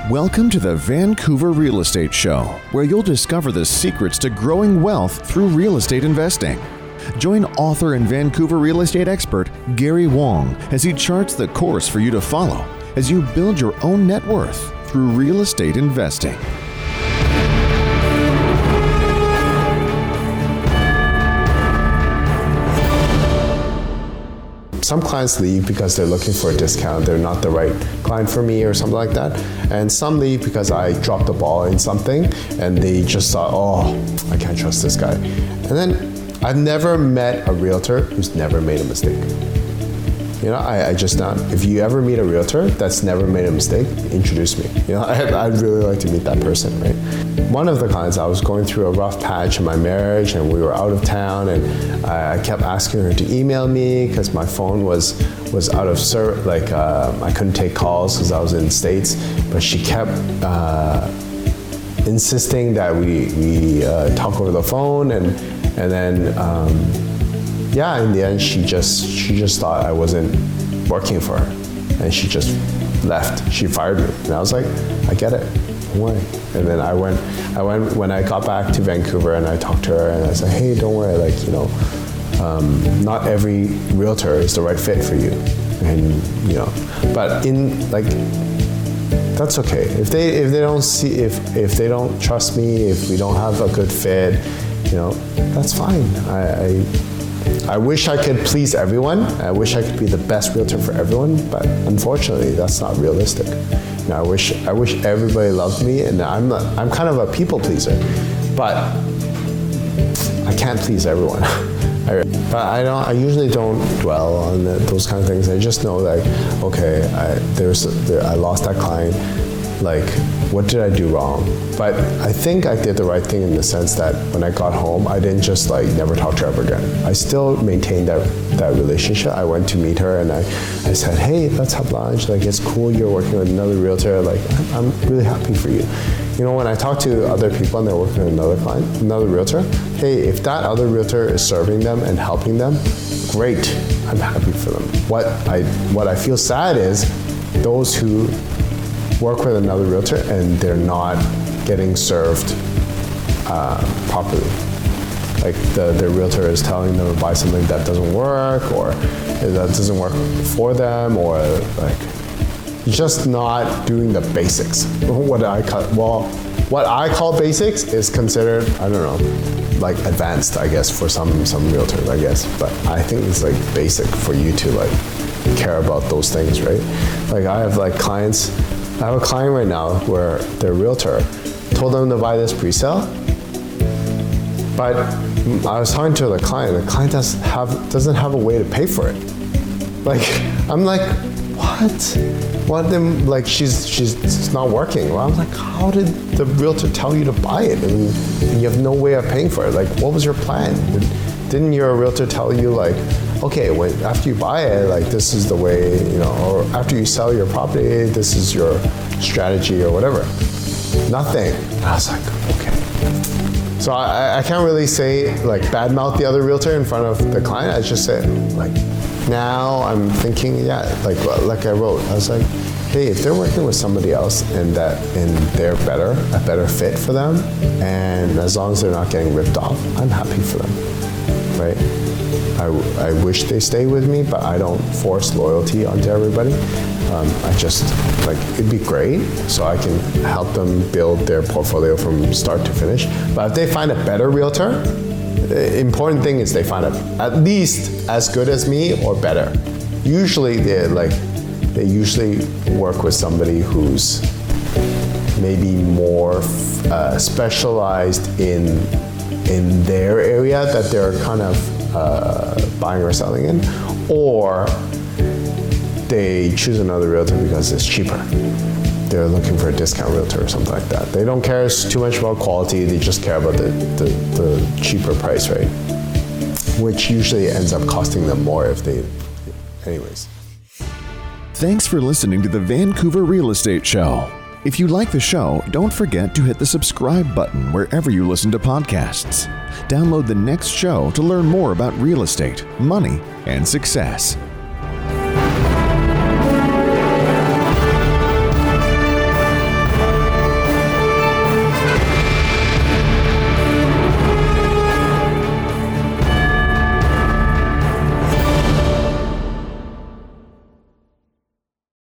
Welcome to the Vancouver Real Estate Show, where you'll discover the secrets to growing wealth through real estate investing. Join author and Vancouver real estate expert Gary Wong as he charts the course for you to follow as you build your own net worth through real estate investing. Some clients leave because they're looking for a discount. They're not the right client for me or something like that. And some leave because I dropped the ball in something and they just thought, oh, I can't trust this guy. And then I've never met a realtor who's never made a mistake. You know, I just not. If you ever meet a realtor that's never made a mistake, introduce me. You know, I'd really like to meet that person, right? One of the clients, I was going through a rough patch in my marriage and we were out of town and I kept asking her to email me because my phone was out of service, like I couldn't take calls because I was in the States, but she kept insisting that we talk over the phone and then in the end, she just thought I wasn't working for her, and she just left. She fired me, and I was like, I get it, don't worry. And then I went when I got back to Vancouver, and I talked to her, and I said, hey, don't worry, like, you know, not every realtor is the right fit for you, and you know, but that's okay. If they don't see, if they don't trust me, if we don't have a good fit, you know, that's fine. I wish I could please everyone. I wish I could be the best realtor for everyone, but unfortunately, that's not realistic. You know, I wish everybody loved me, and I'm kind of a people pleaser, but I can't please everyone. I usually don't dwell on those kind of things. I just know, like, okay, I lost that client. Like, what did I do wrong? But I think I did the right thing in the sense that when I got home, I didn't just like never talk to her ever again. I still maintained that relationship. I went to meet her and I said, hey, let's have lunch. Like, it's cool you're working with another realtor. Like, I'm really happy for you. You know, when I talk to other people and they're working with another client, another realtor, hey, if that other realtor is serving them and helping them, great. I'm happy for them. What I feel sad is those who work with another realtor and they're not getting served properly. Like the realtor is telling them to buy something that doesn't work or that doesn't work for them, or like just not doing the basics. What I call basics is considered, I don't know, like advanced, I guess, for some realtors, I guess. But I think it's like basic for you to like care about those things, right? Like I have a client right now where their realtor told them to buy this pre-sale, but I was talking to the client doesn't have a way to pay for it. Like, I'm like, what? Then, like, she's not working. Well, I'm like, how did the realtor tell you to buy it? I mean, you have no way of paying for it. Like, what was your plan? Didn't your realtor tell you, like, okay, after you buy it, like, this is the way, you know, or after you sell your property, this is your strategy or whatever? Nothing. And I was like, okay. So I can't really say, like, badmouth the other realtor in front of the client. I just say, like, now I'm thinking, like I wrote, I was like, hey, if they're working with somebody else and they're a better fit for them, and as long as they're not getting ripped off, I'm happy for them, right? I wish they stay with me, but I don't force loyalty onto everybody. I just, like, it'd be great so I can help them build their portfolio from start to finish. But if they find a better realtor, the important thing is they find at least as good as me or better. Usually they usually work with somebody who's maybe more specialized in their area that they're kind of buying or selling in, or they choose another realtor because it's cheaper. They're looking for a discount realtor or something like that. They don't care too much about quality, they just care about the cheaper price, right? Which usually ends up costing them more anyways. Thanks for listening to the Vancouver Real Estate Show. If you like the show, don't forget to hit the subscribe button wherever you listen to podcasts. Download the next show to learn more about real estate, money, and success.